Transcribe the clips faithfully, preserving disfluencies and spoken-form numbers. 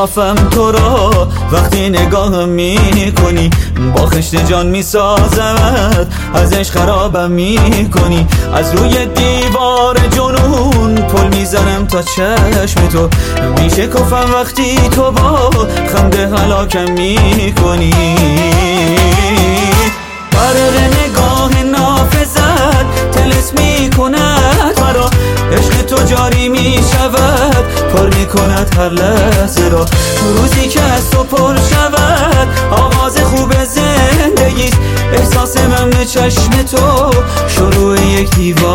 اطرافم تو را وقتی نگاهم می کنی، با خشت جان می سازمت، ازش خرابم می کنی. از روی دیوار جنون پل می زنم تا چشم تو، میشه کفم وقتی تو با خنده هلاکم می کنی. برق نگاه نافذت تلس می کند مرا، عشق تو جاری می شود، پر می کند هر لحظه را. روزی که از تو پر شود آغاز خوب زندگیست، احساس من به چشم تو شروع یک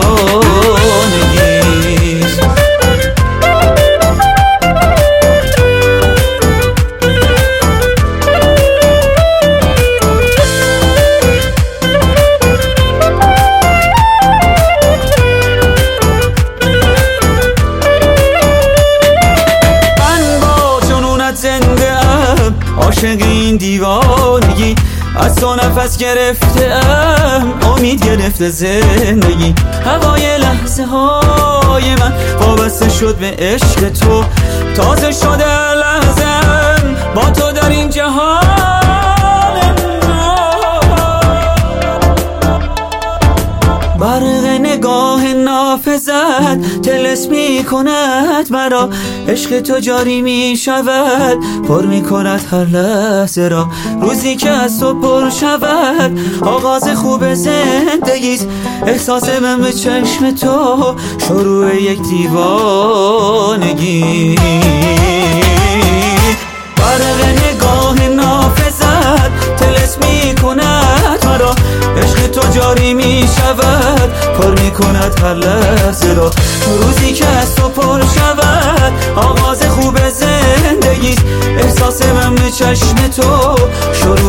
دیوانگیست. عاشق این دیوانگی، از تو نفس گرفتم، امید گرفته زندگی. هوای لحظه های من وابسته شد به عشق تو، تازه شده لحظم با تو در این جهان. برق نگاه نافذت تلس می کند مرا، عشق تو جاری می شود، پر می کند هر لحظه را. روزی که از تو پر شود آغاز خوب زندگیست، احساس من به چشم تو شروع یک دیوانگی. برق نگاه نافذت تلس می کند مرا، عشق تو جاری می شود، پر می کند هر لحظه را. روزی که از تو پر شود آغاز خوب زندگیست، احساس من به چشم تو شروع